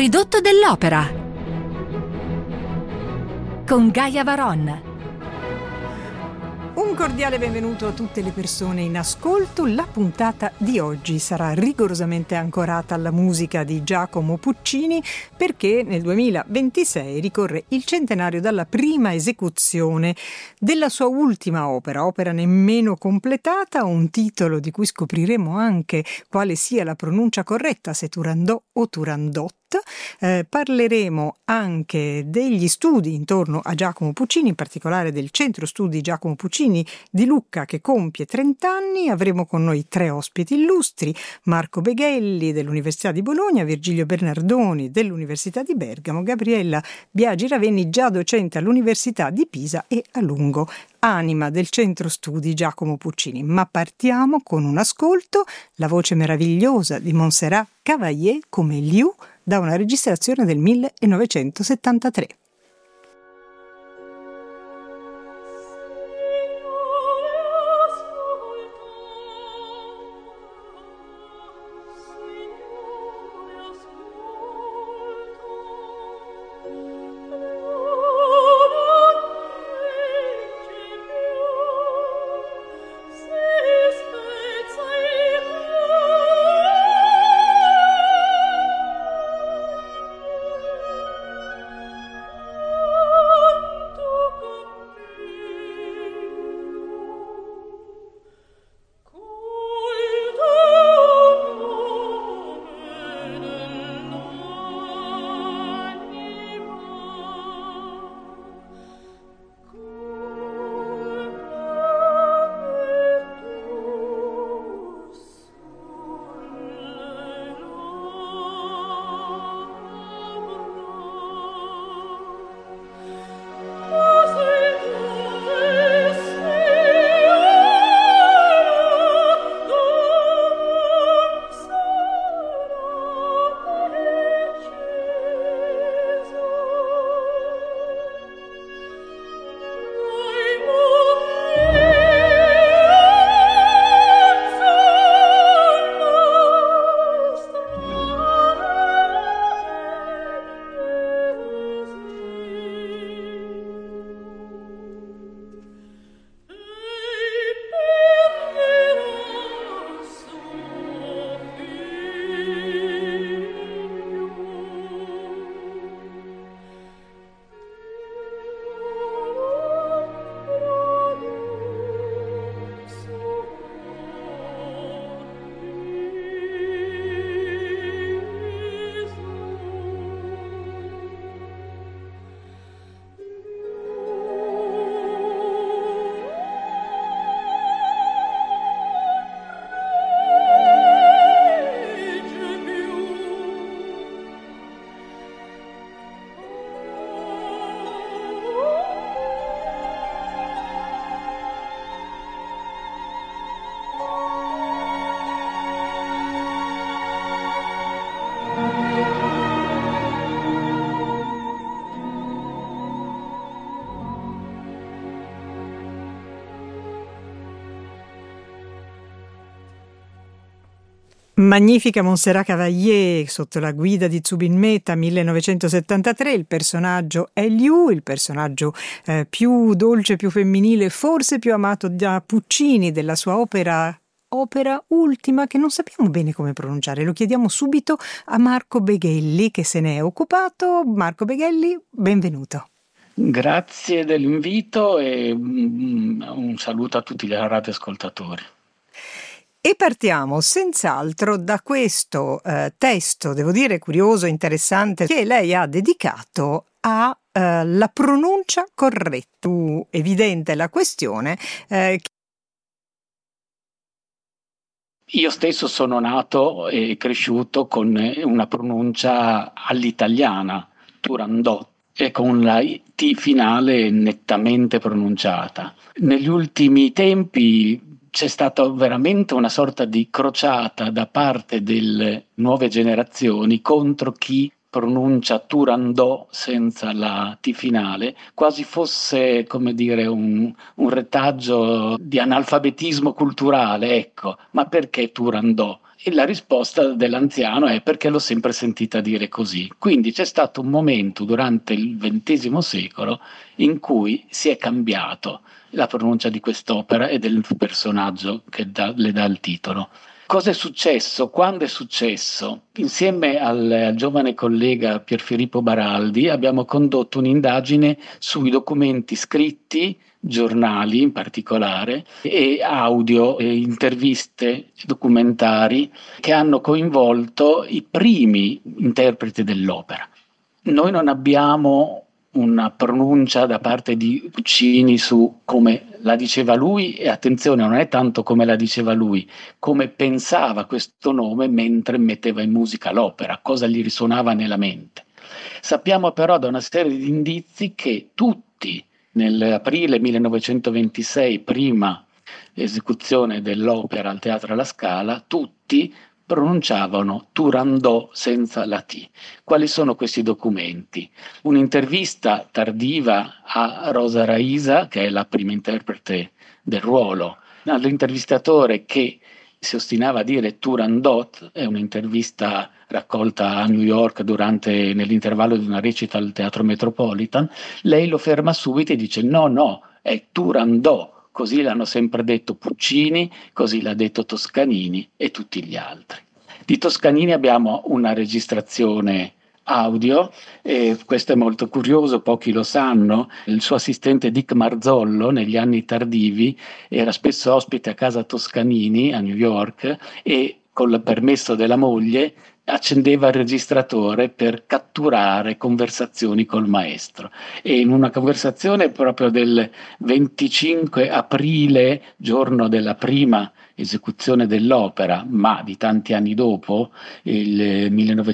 Ridotto dell'Opera con Gaia Varon. Un cordiale benvenuto a tutte le persone in ascolto. La puntata di oggi sarà rigorosamente ancorata alla musica di Giacomo Puccini perché nel 2026 ricorre il centenario dalla prima esecuzione della sua ultima opera nemmeno completata, un titolo di cui scopriremo anche quale sia la pronuncia corretta, se Turandot o Turandot. Parleremo anche degli studi intorno a Giacomo Puccini, in particolare del Centro Studi Giacomo Puccini di Lucca che compie 30 anni. Avremo con noi 3 ospiti illustri: Marco Beghelli dell'Università di Bologna, Virgilio Bernardoni dell'Università di Bergamo, Gabriella Biagi Ravenni, già docente all'Università di Pisa e a lungo anima del Centro Studi Giacomo Puccini. Ma partiamo con un ascolto, la voce meravigliosa di Montserrat Caballé come Liu, da una registrazione del 1973. Magnifica Montserrat Caballé sotto la guida di Zubin Mehta, 1973. Il personaggio è Liu, il personaggio più dolce, più femminile, forse più amato da Puccini, della sua opera ultima che non sappiamo bene come pronunciare. Lo chiediamo subito a Marco Beghelli che se ne è occupato. Marco Beghelli, benvenuto. Grazie dell'invito e un saluto a tutti gli radioascoltatori. E partiamo senz'altro da questo testo, devo dire curioso, interessante, che lei ha dedicato alla pronuncia corretta. Evidente la questione. Io stesso sono nato e cresciuto con una pronuncia all'italiana, Turandot, e con la T finale nettamente pronunciata. Negli ultimi tempi c'è stata veramente una sorta di crociata da parte delle nuove generazioni contro chi pronuncia Turandot senza la T finale, quasi fosse, come dire, un retaggio di analfabetismo culturale, ecco. Ma perché Turandot? E la risposta dell'anziano è: perché l'ho sempre sentita dire così. Quindi c'è stato un momento durante il XX secolo in cui si è cambiato la pronuncia di quest'opera e del personaggio che le dà il titolo. Cosa è successo? Quando è successo? Insieme al giovane collega Pierfilippo Baraldi abbiamo condotto un'indagine sui documenti scritti, giornali in particolare, e audio, e interviste, documentari che hanno coinvolto i primi interpreti dell'opera. Noi non abbiamo una pronuncia da parte di Puccini su come la diceva lui, e attenzione, non è tanto come la diceva lui, come pensava questo nome mentre metteva in musica l'opera, cosa gli risuonava nella mente. Sappiamo però da una serie di indizi che tutti nell'aprile 1926, prima esecuzione dell'opera al Teatro alla Scala, tutti pronunciavano Turandot senza la T. Quali sono questi documenti? Un'intervista tardiva a Rosa Raisa, che è la prima interprete del ruolo, all'intervistatore che si ostinava a dire Turandot, è un'intervista raccolta a New York nell'intervallo di una recita al Teatro Metropolitan. Lei lo ferma subito e dice no, è Turandot. Così l'hanno sempre detto Puccini, così l'ha detto Toscanini e tutti gli altri. Di Toscanini abbiamo una registrazione audio, e questo è molto curioso, pochi lo sanno. Il suo assistente Dick Marzollo negli anni tardivi era spesso ospite a casa Toscanini a New York e con il permesso della moglie accendeva il registratore per catturare conversazioni col maestro, e in una conversazione proprio del 25 aprile, giorno della prima esecuzione dell'opera, ma di tanti anni dopo, il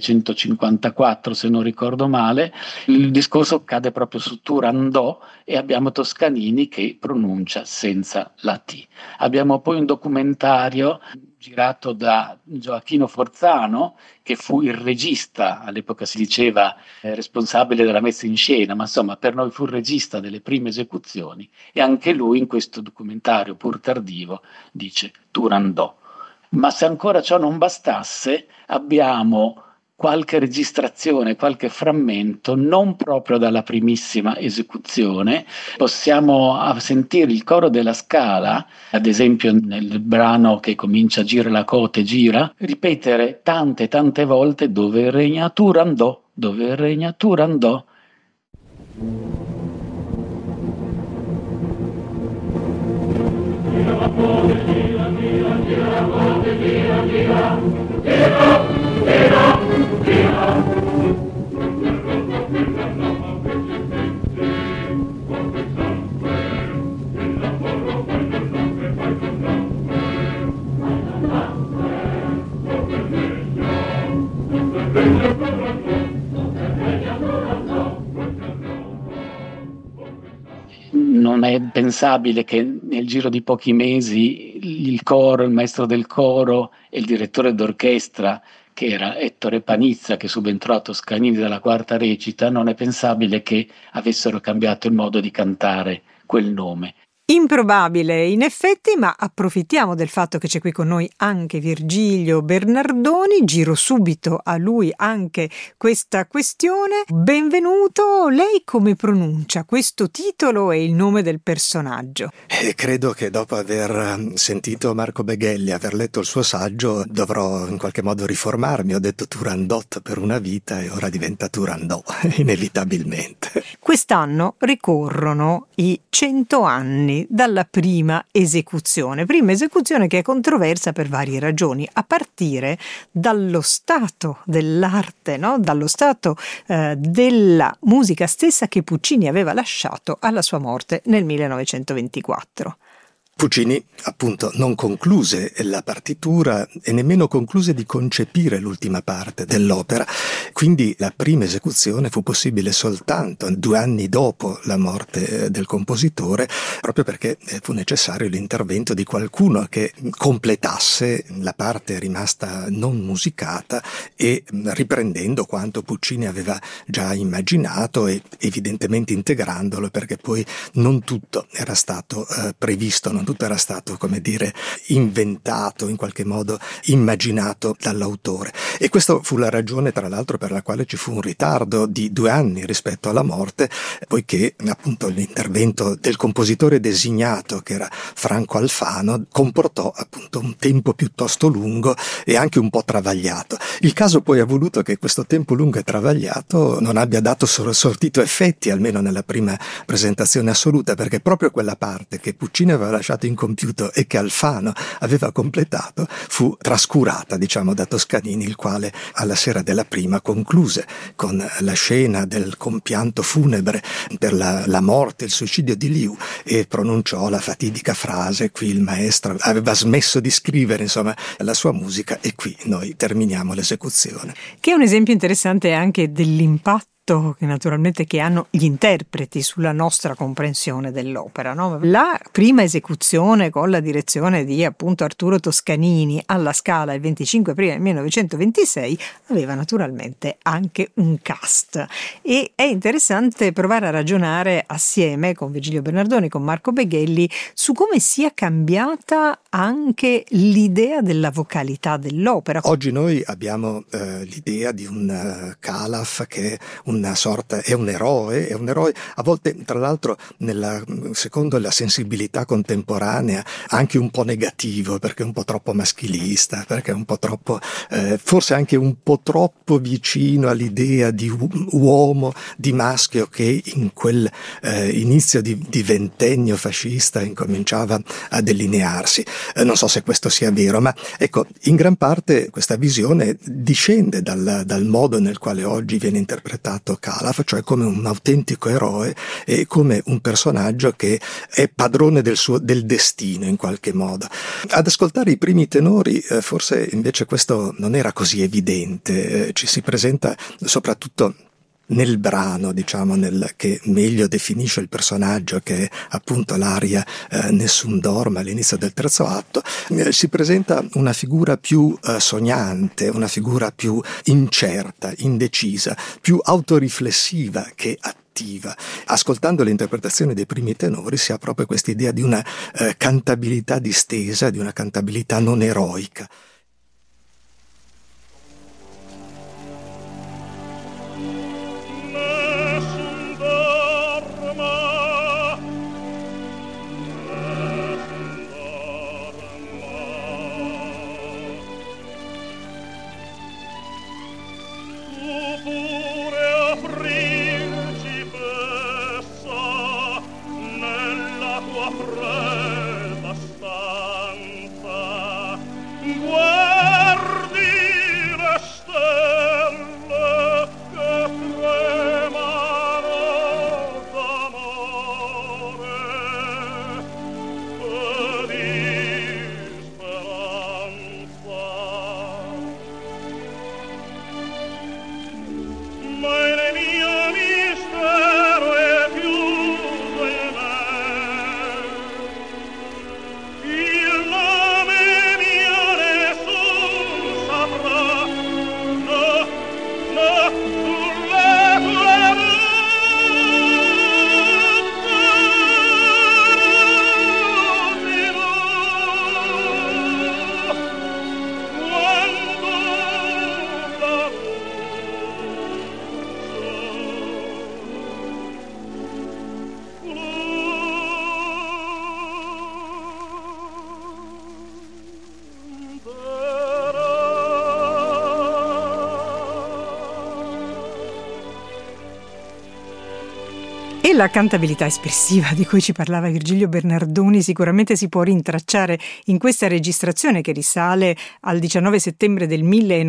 1954 se non ricordo male, il discorso cade proprio su Turandot e abbiamo Toscanini che pronuncia senza la T. Abbiamo poi un documentario girato da Gioachino Forzano, che fu il regista, all'epoca si diceva responsabile della messa in scena, ma insomma per noi fu il regista delle prime esecuzioni, e anche lui in questo documentario, pur tardivo, dice Turandot. Ma se ancora ciò non bastasse, abbiamo qualche registrazione, qualche frammento, non proprio dalla primissima esecuzione. Possiamo sentire il coro della Scala, ad esempio nel brano che comincia Gira la cote, gira, ripetere tante volte dove regna Turandot, dove regna Turandot. Gira la cote, gira, gira, gira la cote, gira, gira, gira, gira. Non è pensabile che nel giro di pochi mesi il coro, il maestro del coro e il direttore d'orchestra, che era Ettore Panizza, che subentrò a Toscanini dalla quarta recita, non è pensabile che avessero cambiato il modo di cantare quel nome. Improbabile in effetti, ma approfittiamo del fatto che c'è qui con noi anche Virgilio Bernardoni, giro subito a lui anche questa questione. Benvenuto, lei come pronuncia questo titolo e il nome del personaggio? Credo che dopo aver sentito Marco Beghelli, aver letto il suo saggio, dovrò in qualche modo riformarmi. Ho detto Turandot per una vita e ora diventa Turandot, inevitabilmente. Quest'anno ricorrono i 100 anni dalla prima esecuzione che è controversa per varie ragioni, a partire dallo stato dell'arte, no? Dallo stato della musica stessa che Puccini aveva lasciato alla sua morte nel 1924. Puccini, appunto, non concluse la partitura e nemmeno concluse di concepire l'ultima parte dell'opera, quindi la prima esecuzione fu possibile soltanto 2 anni dopo la morte del compositore, proprio perché fu necessario l'intervento di qualcuno che completasse la parte rimasta non musicata e riprendendo quanto Puccini aveva già immaginato e evidentemente integrandolo, perché poi non tutto era stato previsto, non non tutto era stato, come dire, inventato, in qualche modo immaginato dall'autore. E questa fu la ragione, tra l'altro, per la quale ci fu un ritardo di 2 anni rispetto alla morte, poiché appunto l'intervento del compositore designato, che era Franco Alfano, comportò appunto un tempo piuttosto lungo e anche un po' travagliato. Il caso poi ha voluto che questo tempo lungo e travagliato non abbia dato sortito effetti, almeno nella prima presentazione assoluta, perché proprio quella parte che Puccini aveva lasciato incompiuto e che Alfano aveva completato fu trascurata, diciamo, da Toscanini, il quale alla sera della prima concluse con la scena del compianto funebre per la morte, il suicidio di Liu, e pronunciò la fatidica frase: qui il maestro aveva smesso di scrivere, insomma, la sua musica, e qui noi terminiamo l'esecuzione. Che è un esempio interessante anche dell'impatto che naturalmente che hanno gli interpreti sulla nostra comprensione dell'opera, no? La prima esecuzione con la direzione di appunto Arturo Toscanini alla Scala il 25 aprile 1926 aveva naturalmente anche un cast, e è interessante provare a ragionare assieme con Virgilio Bernardoni, con Marco Beghelli, su come sia cambiata anche l'idea della vocalità dell'opera. Oggi noi abbiamo l'idea di un Calaf che una sorta, è un eroe a volte, tra l'altro, secondo la sensibilità contemporanea, anche un po' negativo, perché è un po' troppo maschilista, perché è un po' troppo, forse anche un po' troppo vicino all'idea di uomo, di maschio, che in quel inizio di ventennio fascista incominciava a delinearsi. Non so se questo sia vero, ma ecco, in gran parte questa visione discende dal modo nel quale oggi viene interpretato Calaf, cioè come un autentico eroe e come un personaggio che è padrone del destino in qualche modo. Ad ascoltare i primi tenori forse invece questo non era così evidente, ci si presenta soprattutto nel brano, diciamo, che meglio definisce il personaggio, che è appunto l'aria Nessun dorma all'inizio del terzo atto, si presenta una figura più sognante, una figura più incerta, indecisa, più autoriflessiva che attiva. Ascoltando l'interpretazione dei primi tenori si ha proprio questa idea di una cantabilità distesa, di una cantabilità non eroica. E la cantabilità espressiva di cui ci parlava Virgilio Bernardoni sicuramente si può rintracciare in questa registrazione che risale al 19 settembre del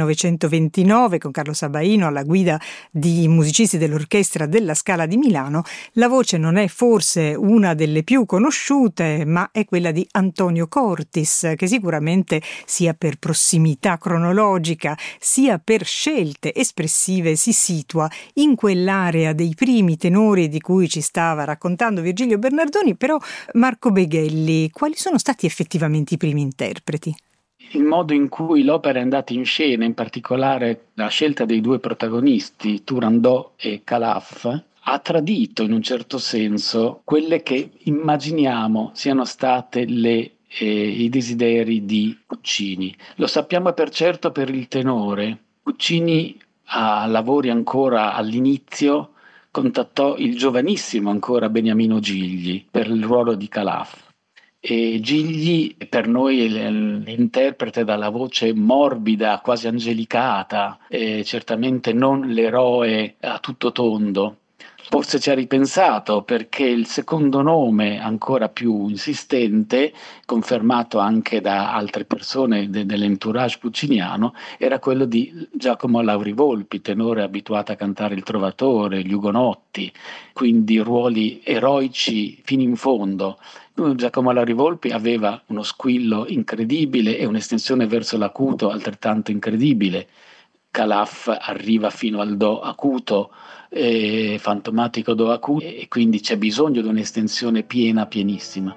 1929 con Carlo Sabaino alla guida di musicisti dell'orchestra della Scala di Milano. La voce non è forse una delle più conosciute, ma è quella di Antonio Cortis, che sicuramente sia per prossimità cronologica sia per scelte espressive si situa in quell'area dei primi tenori di cui ci stava raccontando Virgilio Bernardoni. Però Marco Beghelli, quali sono stati effettivamente i primi interpreti? Il modo in cui l'opera è andata in scena, in particolare la scelta dei due protagonisti, Turandot e Calaf, ha tradito in un certo senso quelle che immaginiamo siano state i desideri di Puccini. Lo sappiamo per certo per il tenore. Puccini, a lavori ancora all'inizio, contattò il giovanissimo ancora Beniamino Gigli per il ruolo di Calaf. E Gigli per noi è l'interprete dalla voce morbida, quasi angelicata, certamente non l'eroe a tutto tondo. Forse ci ha ripensato perché il secondo nome, ancora più insistente, confermato anche da altre persone dell'entourage pucciniano, era quello di Giacomo Lauri Volpi, tenore abituato a cantare il Trovatore, gli Ugonotti, quindi ruoli eroici fino in fondo. Giacomo Lauri Volpi aveva uno squillo incredibile e un'estensione verso l'acuto altrettanto incredibile. Calaf arriva fino al do acuto, fantomatico do acuto, e quindi c'è bisogno di un'estensione piena, pienissima.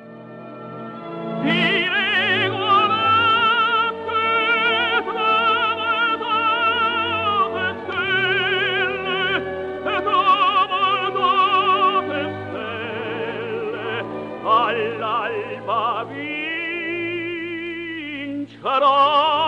All'alba vincerò.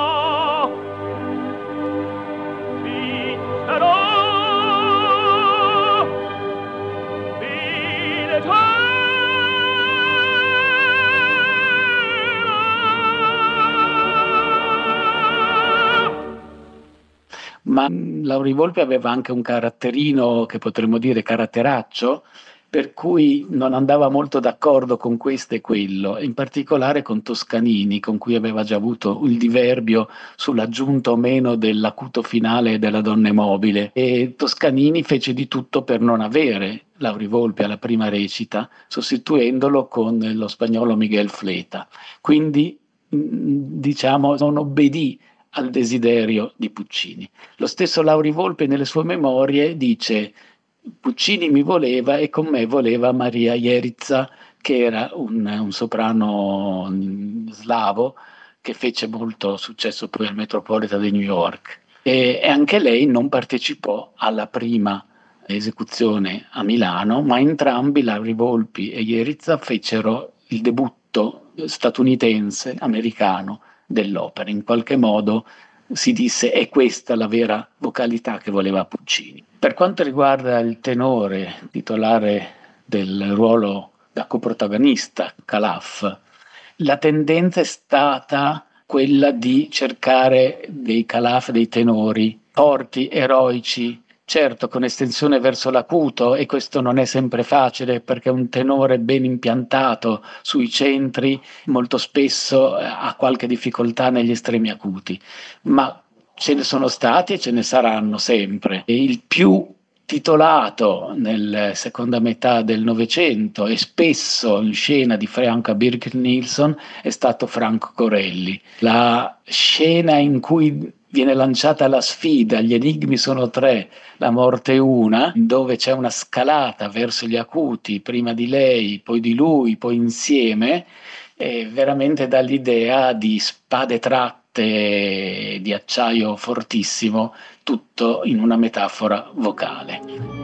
Ma Lauri Volpi aveva anche un caratterino che potremmo dire caratteraccio, per cui non andava molto d'accordo con questo e quello, in particolare con Toscanini, con cui aveva già avuto il diverbio sull'aggiunta o meno dell'acuto finale della Donna Mobile. E Toscanini fece di tutto per non avere Lauri Volpi alla prima recita, sostituendolo con lo spagnolo Miguel Fleta. Quindi, diciamo, non obbedì al desiderio di Puccini. Lo stesso Lauri Volpi nelle sue memorie dice: Puccini mi voleva e con me voleva Maria Jerica, che era un soprano slavo che fece molto successo poi al Metropolitan di New York. E anche lei non partecipò alla prima esecuzione a Milano, ma entrambi, Lauri Volpi e Jerica, fecero il debutto statunitense, americano, dell'opera. In qualche modo si disse: è questa la vera vocalità che voleva Puccini. Per quanto riguarda il tenore titolare del ruolo da coprotagonista, Calaf, la tendenza è stata quella di cercare dei Calaf, dei tenori forti, eroici, certo con estensione verso l'acuto, e questo non è sempre facile perché un tenore ben impiantato sui centri molto spesso ha qualche difficoltà negli estremi acuti, ma ce ne sono stati e ce ne saranno sempre. E il più titolato nella seconda metà del Novecento e spesso in scena di Franca Birgit-Nilsson è stato Franco Corelli. La scena in cui viene lanciata la sfida, gli enigmi sono tre, la morte è una, dove c'è una scalata verso gli acuti, prima di lei, poi di lui, poi insieme, veramente dà l'idea di spade tratte di acciaio fortissimo, tutto in una metafora vocale.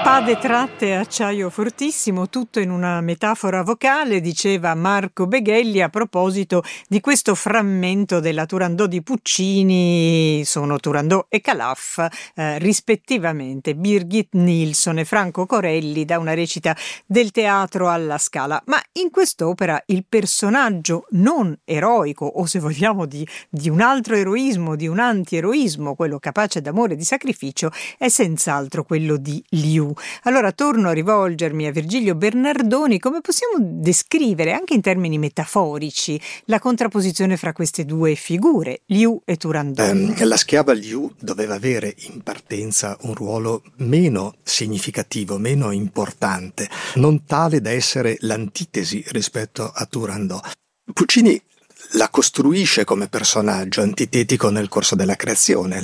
Spade tratte e acciaio fortissimo, tutto in una metafora vocale, diceva Marco Beghelli a proposito di questo frammento della Turandot di Puccini. Sono Turandot e Calaf, rispettivamente Birgit Nilsson e Franco Corelli, da una recita del Teatro alla Scala. Ma in quest'opera il personaggio non eroico, o se vogliamo di un altro eroismo, di un antieroismo, quello capace d'amore e di sacrificio, è senz'altro quello di Liu. Allora torno a rivolgermi a Virgilio Bernardoni. Come possiamo descrivere, anche in termini metaforici, la contrapposizione fra queste due figure, Liu e Turandot? La schiava Liu doveva avere in partenza un ruolo meno significativo, meno importante, non tale da essere l'antitesi rispetto a Turandot. Puccini la costruisce come personaggio antitetico nel corso della creazione,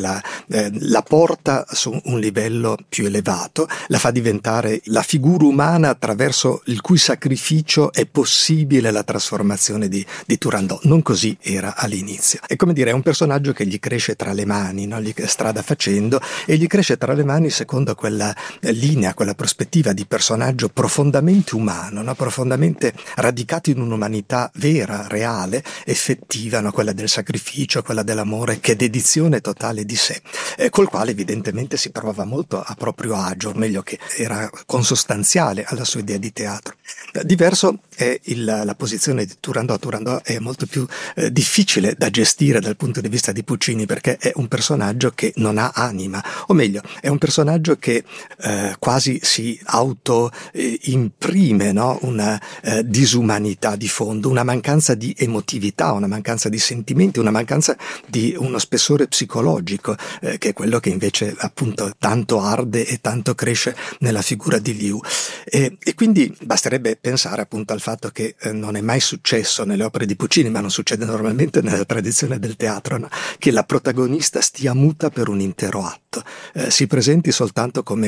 la porta su un livello più elevato, la fa diventare la figura umana attraverso il cui sacrificio è possibile la trasformazione di Turandot. Non così era all'inizio. È come dire, è un personaggio che gli cresce tra le mani, no? Gli strada facendo, e gli cresce tra le mani secondo quella linea, quella prospettiva di personaggio profondamente umano, no? Profondamente radicato in un'umanità vera, reale, effettiva, no? Quella del sacrificio, quella dell'amore, che è dedizione totale di sé, col quale evidentemente si trovava molto a proprio agio, o meglio che era consostanziale alla sua idea di teatro. Diverso è la posizione di Turandot. Turandot è molto più difficile da gestire dal punto di vista di Puccini, perché è un personaggio che non ha anima, o meglio è un personaggio che quasi si auto imprime, no? Una disumanità di fondo, una mancanza di emotività, una mancanza di sentimenti, una mancanza di uno spessore psicologico, che è quello che invece appunto tanto arde e tanto cresce nella figura di Liu. E quindi basterebbe pensare appunto al fatto che non è mai successo nelle opere di Puccini, ma non succede normalmente nella tradizione del teatro, no? Che la protagonista stia muta per un intero atto, si presenti soltanto come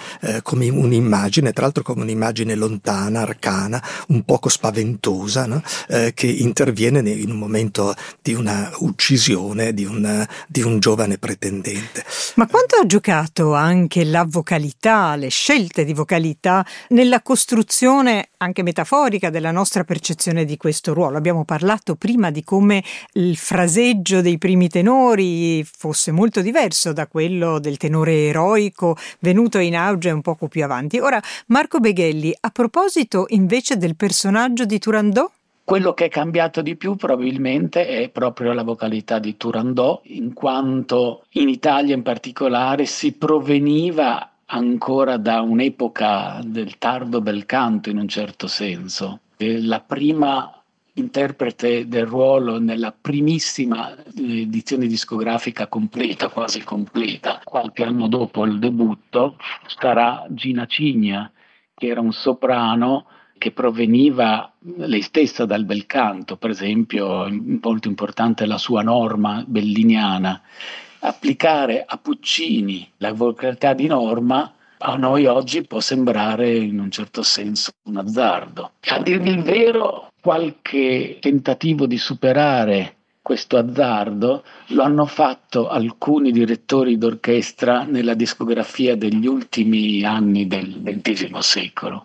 un'immagine, tra l'altro come un'immagine lontana, arcana, un poco spaventosa, no? Che interviene in un momento di una uccisione di un giovane pretendente. Ma quanto ha giocato anche la vocalità, le scelte di vocalità nella costruzione anche metaforica della nostra percezione di questo ruolo? Abbiamo parlato prima di come il fraseggio dei primi tenori fosse molto diverso da quello del tenore eroico venuto in auge un poco più avanti. Ora, Marco Beghelli, a proposito invece del personaggio di Turandot? Quello che è cambiato di più probabilmente è proprio la vocalità di Turandot, in quanto in Italia in particolare si proveniva ancora da un'epoca del tardo bel canto, in un certo senso. La prima interprete del ruolo nella primissima edizione discografica completa, quasi completa, qualche anno dopo il debutto, sarà Gina Cigna, che era un soprano che proveniva lei stessa dal bel canto. Per esempio, molto importante la sua Norma belliniana. Applicare a Puccini la vocalità di Norma a noi oggi può sembrare in un certo senso un azzardo. A dirvi il vero, qualche tentativo di superare questo azzardo lo hanno fatto alcuni direttori d'orchestra nella discografia degli ultimi anni del XX secolo.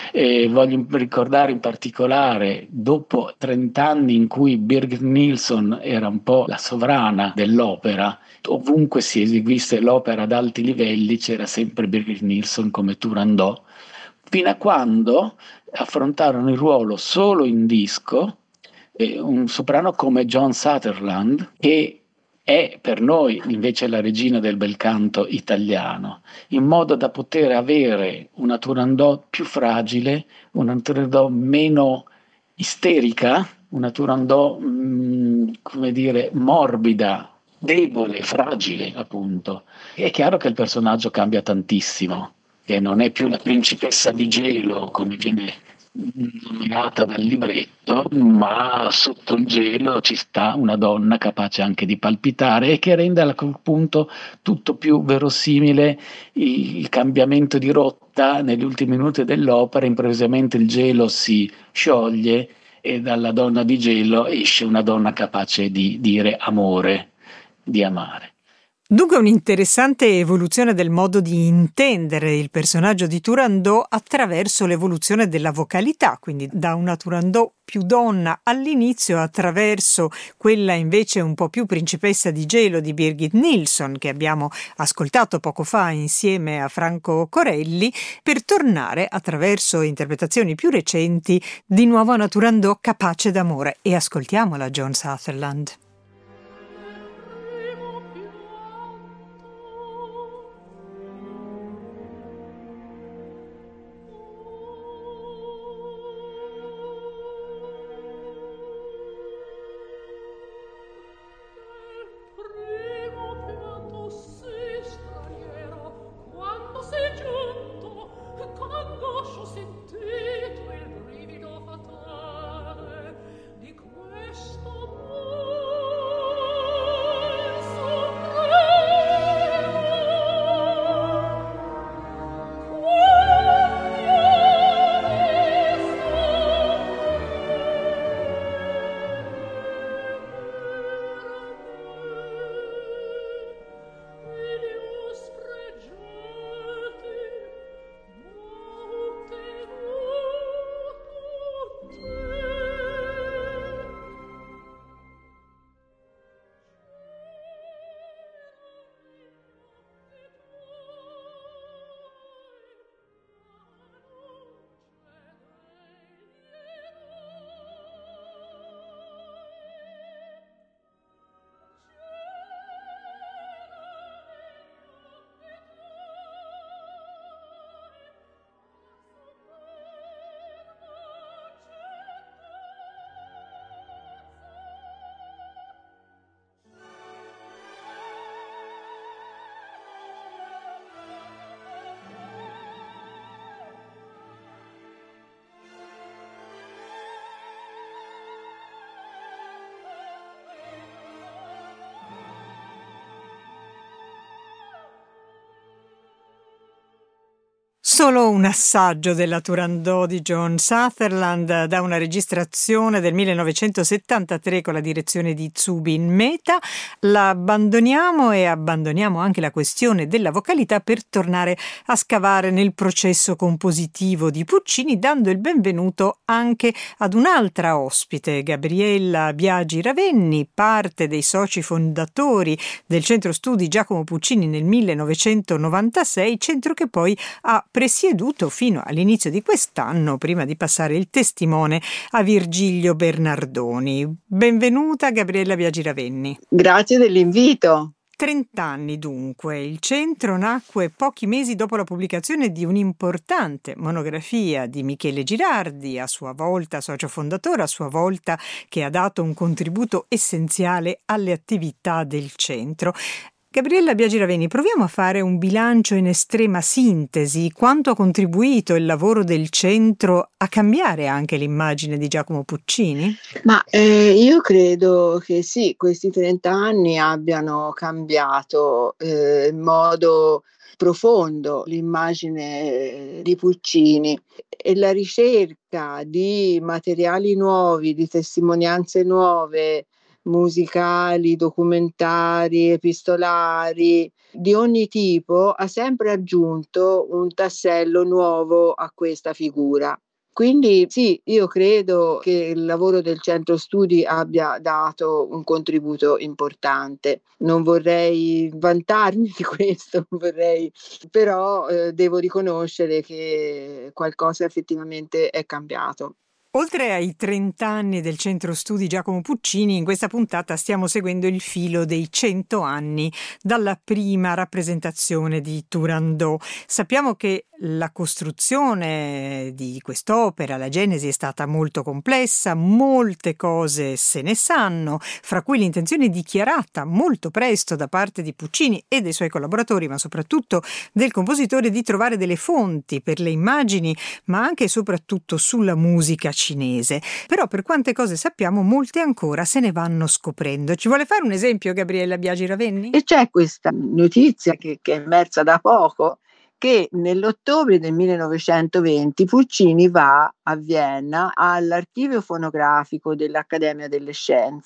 Voglio ricordare in particolare, dopo 30 anni in cui Birgit Nilsson era un po' la sovrana dell'opera, ovunque si eseguisse l'opera ad alti livelli c'era sempre Birgit Nilsson come Turandot, fino a quando affrontarono il ruolo solo in disco un soprano come John Sutherland, che è per noi invece la regina del bel canto italiano, in modo da poter avere una Turandot più fragile, una Turandot meno isterica, una Turandot come dire morbida, debole, fragile appunto. È chiaro che il personaggio cambia tantissimo, che non è più la principessa di gelo come viene nominata dal libretto, ma sotto il gelo ci sta una donna capace anche di palpitare e che rende a quel punto tutto più verosimile il cambiamento di rotta negli ultimi minuti dell'opera. Improvvisamente il gelo si scioglie e dalla donna di gelo esce una donna capace di dire amore, di amare. Dunque un'interessante evoluzione del modo di intendere il personaggio di Turandot attraverso l'evoluzione della vocalità, quindi da una Turandot più donna all'inizio attraverso quella invece un po' più principessa di gelo di Birgit Nilsson che abbiamo ascoltato poco fa insieme a Franco Corelli, per tornare attraverso interpretazioni più recenti di nuovo a una Turandot capace d'amore. E ascoltiamola, John Sutherland. Solo un assaggio della Turandot di John Sutherland da una registrazione del 1973 con la direzione di Zubin Mehta. La abbandoniamo e abbandoniamo anche la questione della vocalità per tornare a scavare nel processo compositivo di Puccini, dando il benvenuto anche ad un'altra ospite, Gabriella Biagi Ravenni, parte dei soci fondatori del Centro Studi Giacomo Puccini nel 1996, centro che poi ha presieduto fino all'inizio di quest'anno, prima di passare il testimone a Virgilio Bernardoni. Benvenuta Gabriella Biagi Ravenni. Grazie dell'invito. 30 anni dunque. Il centro nacque pochi mesi dopo la pubblicazione di un'importante monografia di Michele Girardi, a sua volta socio fondatore, a sua volta che ha dato un contributo essenziale alle attività del centro. Gabriella Biagi Ravenni, proviamo a fare un bilancio in estrema sintesi. Quanto ha contribuito il lavoro del centro a cambiare anche l'immagine di Giacomo Puccini? Ma io credo che sì, questi 30 anni abbiano cambiato in modo profondo l'immagine di Puccini, e la ricerca di materiali nuovi, di testimonianze nuove, musicali, documentari, epistolari, di ogni tipo, ha sempre aggiunto un tassello nuovo a questa figura. Quindi sì, io credo che il lavoro del Centro Studi abbia dato un contributo importante. Non vorrei vantarmi di questo, però devo riconoscere che qualcosa effettivamente è cambiato. Oltre ai 30 anni del Centro Studi Giacomo Puccini, in questa puntata stiamo seguendo il filo dei 100 anni dalla prima rappresentazione di Turandot. Sappiamo che la costruzione di quest'opera, la genesi, è stata molto complessa, molte cose se ne sanno, fra cui l'intenzione dichiarata molto presto da parte di Puccini e dei suoi collaboratori, ma soprattutto del compositore, di trovare delle fonti per le immagini, ma anche e soprattutto sulla musica cinese. Però per quante cose sappiamo, molte ancora se ne vanno scoprendo. Ci vuole fare un esempio, Gabriella Biagi Ravenni? E c'è questa notizia che è emersa da poco, che nell'ottobre del 1920 Puccini va a Vienna all'archivio fonografico dell'Accademia delle Scienze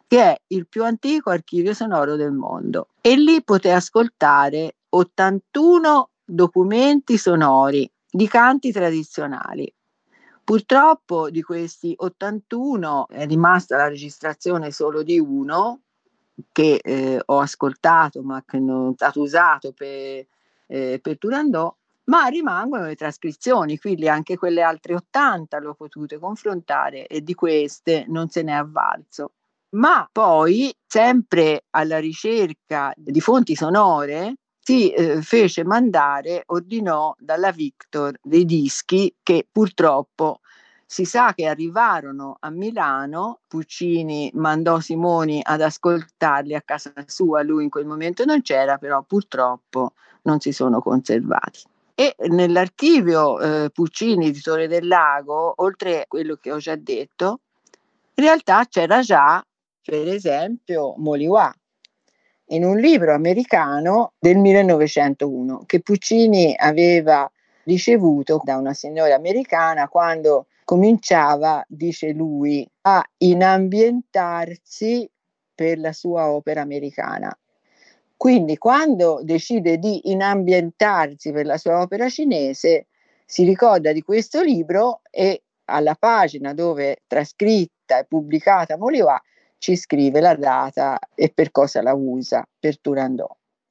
che è il più antico archivio sonoro del mondo, e lì potete ascoltare 81 documenti sonori di canti tradizionali. Purtroppo di questi 81 è rimasta la registrazione solo di uno che ho ascoltato, ma che non è stato usato per Turandot, ma rimangono le trascrizioni, quindi anche quelle altre 80 le ho potute confrontare e di queste non se n'è avvalso. Ma poi, sempre alla ricerca di fonti sonore, si fece mandare, ordinò dalla Victor dei dischi che purtroppo si sa che arrivarono a Milano. Puccini mandò Simoni ad ascoltarli a casa sua, lui in quel momento non c'era, però purtroppo non si sono conservati. E nell'archivio Puccini di Torre del Lago, oltre a quello che ho già detto, in realtà c'era già, per esempio, Moliwa, in un libro americano del 1901 che Puccini aveva ricevuto da una signora americana quando cominciava, dice lui, a inambientarsi per la sua opera americana. Quindi quando decide di inambientarsi per la sua opera cinese, si ricorda di questo libro e alla pagina dove è trascritta e pubblicata Moliwa ci scrive la data e per cosa la usa per Turandot.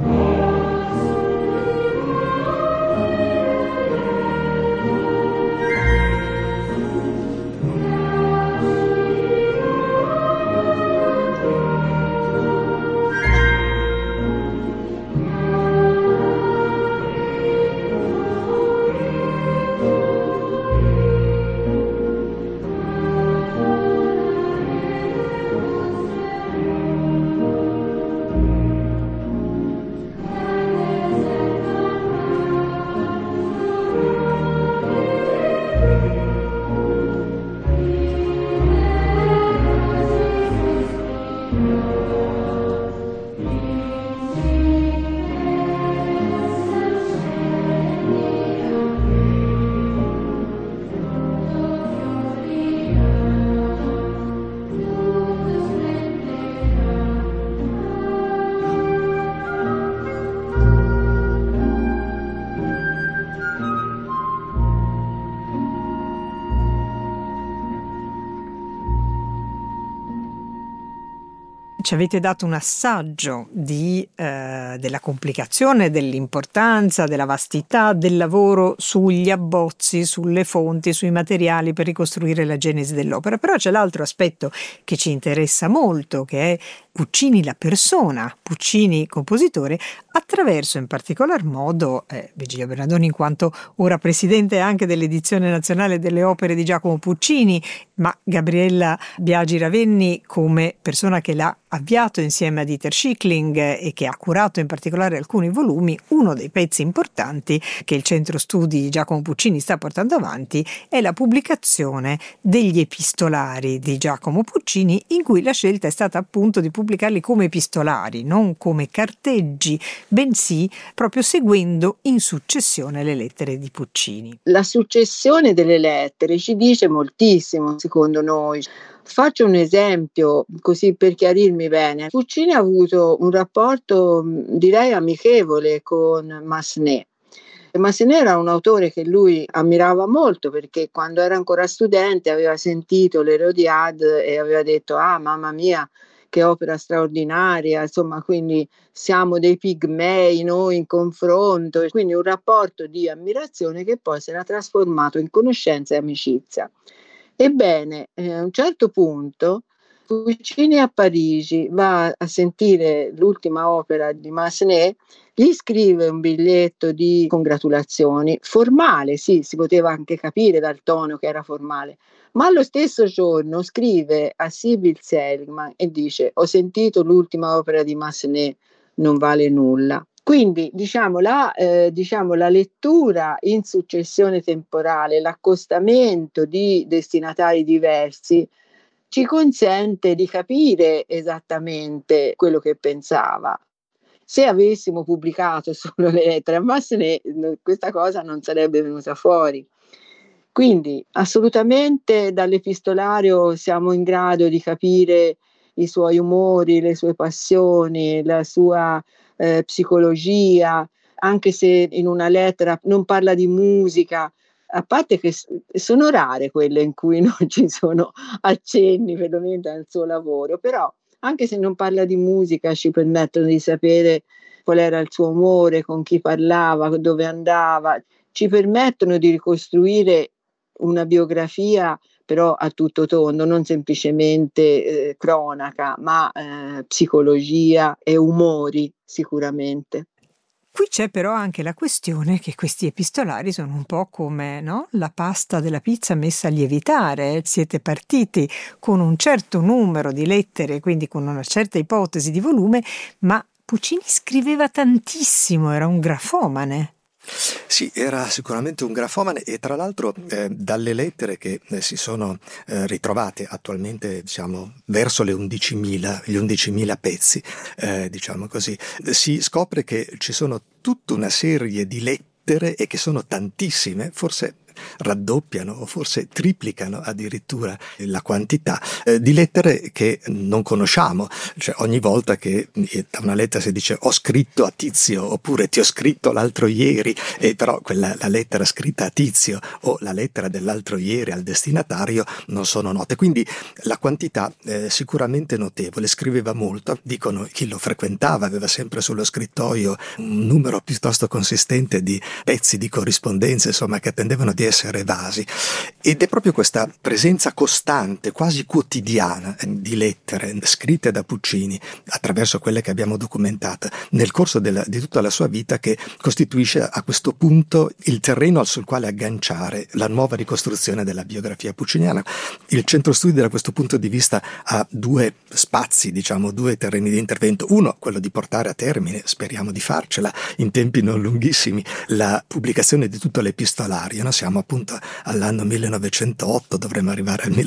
Ci avete dato un assaggio della complicazione, dell'importanza, della vastità del lavoro sugli abbozzi, sulle fonti, sui materiali per ricostruire la genesi dell'opera. Però c'è l'altro aspetto che ci interessa molto, che è Puccini la persona, Puccini compositore, attraverso in particolar modo Virgilio Bernardoni in quanto ora presidente anche dell'edizione nazionale delle opere di Giacomo Puccini, ma Gabriella Biagi Ravenni come persona che l'ha avviato insieme a Dieter Schickling e che ha curato in particolare alcuni volumi. Uno dei pezzi importanti che il Centro Studi Giacomo Puccini sta portando avanti è la pubblicazione degli epistolari di Giacomo Puccini, in cui la scelta è stata appunto di pubblicarli come epistolari, non come carteggi, bensì proprio seguendo in successione le lettere di Puccini. La successione delle lettere ci dice moltissimo, secondo noi. Faccio un esempio così per chiarirmi bene. Puccini ha avuto un rapporto, direi, amichevole con Massenet. Massenet era un autore che lui ammirava molto perché quando era ancora studente aveva sentito l'Herodiade e aveva detto: ah, mamma mia, che opera straordinaria, insomma, quindi siamo dei pigmei noi in confronto, e quindi un rapporto di ammirazione che poi si era trasformato in conoscenza e amicizia. Ebbene, a un certo punto Puccini a Parigi va a sentire l'ultima opera di Massenet, gli scrive un biglietto di congratulazioni, formale, sì, si poteva anche capire dal tono che era formale, ma allo stesso giorno scrive a Sybil Seligman e dice: ho sentito l'ultima opera di Massenet, non vale nulla. Quindi diciamo la lettura in successione temporale, l'accostamento di destinatari diversi ci consente di capire esattamente quello che pensava. Se avessimo pubblicato solo le lettere a Massenet, questa cosa non sarebbe venuta fuori. Quindi assolutamente dall'epistolario siamo in grado di capire i suoi umori, le sue passioni, la sua psicologia, anche se in una lettera non parla di musica, a parte che sono rare quelle in cui non ci sono accenni perlomeno al suo lavoro, però anche se non parla di musica ci permettono di sapere qual era il suo umore, con chi parlava, dove andava, ci permettono di ricostruire una biografia però a tutto tondo, non semplicemente cronaca, ma psicologia e umori sicuramente. Qui c'è però anche la questione che questi epistolari sono un po' come, no? La pasta della pizza messa a lievitare. Siete partiti con un certo numero di lettere, quindi con una certa ipotesi di volume, ma Puccini scriveva tantissimo, era un grafomane. Sì, era sicuramente un grafomane e tra l'altro dalle lettere che si sono ritrovate attualmente, diciamo, verso gli 11.000 pezzi, diciamo così, si scopre che ci sono tutta una serie di lettere e che sono tantissime, forse raddoppiano o forse triplicano addirittura la quantità di lettere che non conosciamo. Cioè ogni volta che da una lettera si dice ho scritto a Tizio oppure ti ho scritto l'altro ieri, però la lettera scritta a Tizio o la lettera dell'altro ieri al destinatario non sono note, quindi la quantità sicuramente notevole. Scriveva molto, dicono chi lo frequentava aveva sempre sullo scrittoio un numero piuttosto consistente di pezzi di corrispondenze, insomma, che attendevano di essere evasi, ed è proprio questa presenza costante, quasi quotidiana, di lettere scritte da Puccini attraverso quelle che abbiamo documentato nel corso di tutta la sua vita che costituisce a questo punto il terreno sul quale agganciare la nuova ricostruzione della biografia pucciniana. Il centro studi da questo punto di vista ha due spazi, diciamo, due terreni di intervento. Uno, quello di portare a termine, speriamo di farcela in tempi non lunghissimi, la pubblicazione di tutto l'epistolario. Noi siamo appunto all'anno 1908, dovremo arrivare al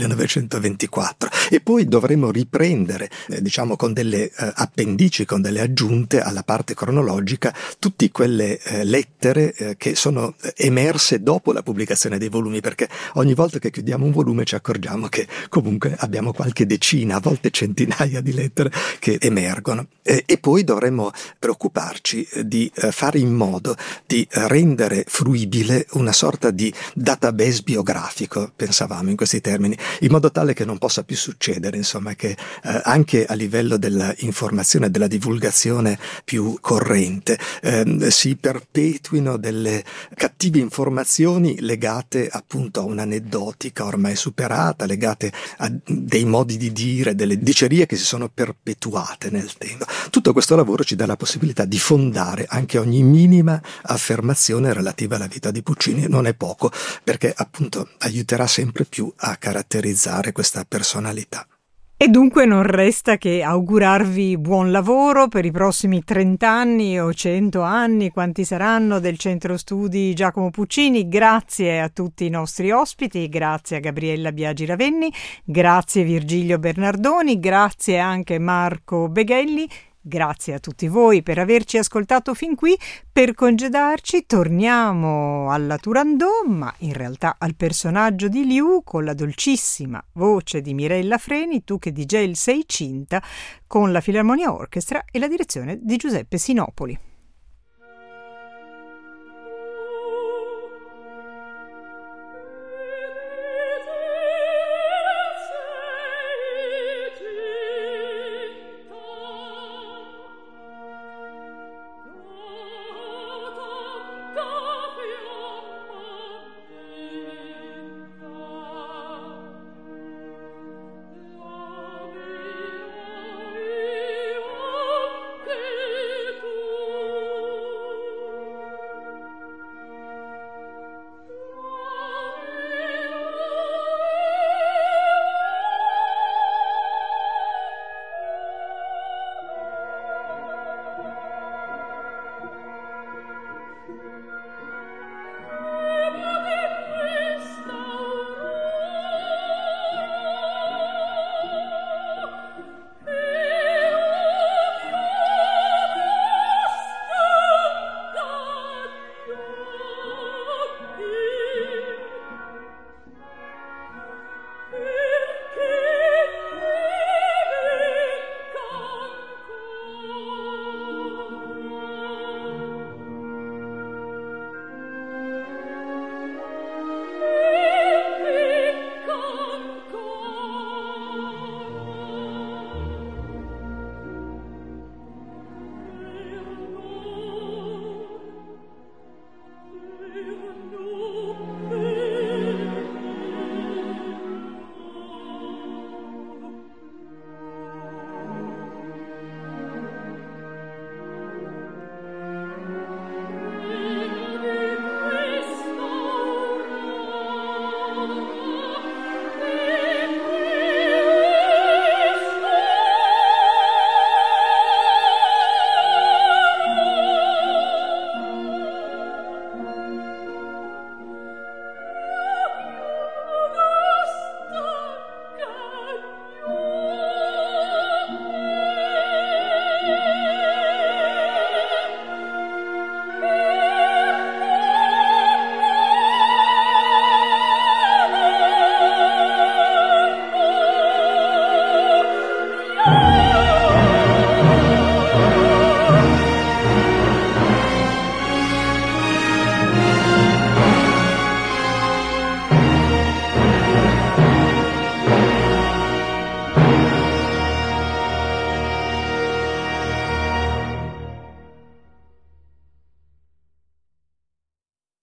1924 e poi dovremo riprendere, diciamo, con delle appendici, con delle aggiunte alla parte cronologica, tutte quelle lettere che sono emerse dopo la pubblicazione dei volumi, perché ogni volta che chiudiamo un volume ci accorgiamo che comunque abbiamo qualche decina, a volte centinaia di lettere che emergono. E poi dovremo preoccuparci di fare in modo di rendere fruibile una sorta di database biografico, pensavamo in questi termini, in modo tale che non possa più succedere, insomma, che anche a livello dell'informazione e della divulgazione più corrente si perpetuino delle cattive informazioni legate appunto a un'aneddotica ormai superata, legate a dei modi di dire, delle dicerie che si sono perpetuate nel tempo. Tutto questo lavoro ci dà la possibilità di fondare anche ogni minima affermazione relativa alla vita di Puccini. Non è poco, perché appunto aiuterà sempre più a caratterizzare questa personalità. E dunque non resta che augurarvi buon lavoro per i prossimi 30 anni o 100 anni, quanti saranno, del Centro Studi Giacomo Puccini. Grazie a tutti i nostri ospiti, grazie a Gabriella Biagi Ravenni, grazie Virgilio Bernardoni, grazie anche Marco Beghelli. Grazie a tutti voi per averci ascoltato fin qui. Per congedarci torniamo alla Turandot, ma in realtà al personaggio di Liu, con la dolcissima voce di Mirella Freni, Tu che di gel sei cinta, con la Filarmonia Orchestra e la direzione di Giuseppe Sinopoli.